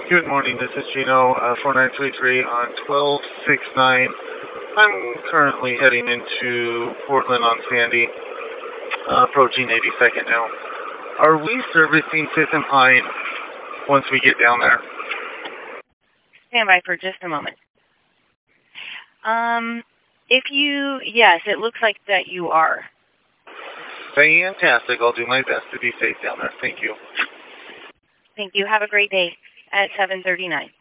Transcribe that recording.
Good morning. This is Gino, 4933 on 1269. I'm currently heading into Portland on Sandy, approaching 82nd now. Are we servicing 5th and Pine once we get down there? Stand by for just a moment. Yes, it looks like that you are. Fantastic. I'll do my best to be safe down there. Thank you. Thank you. Have a great day at 7:39.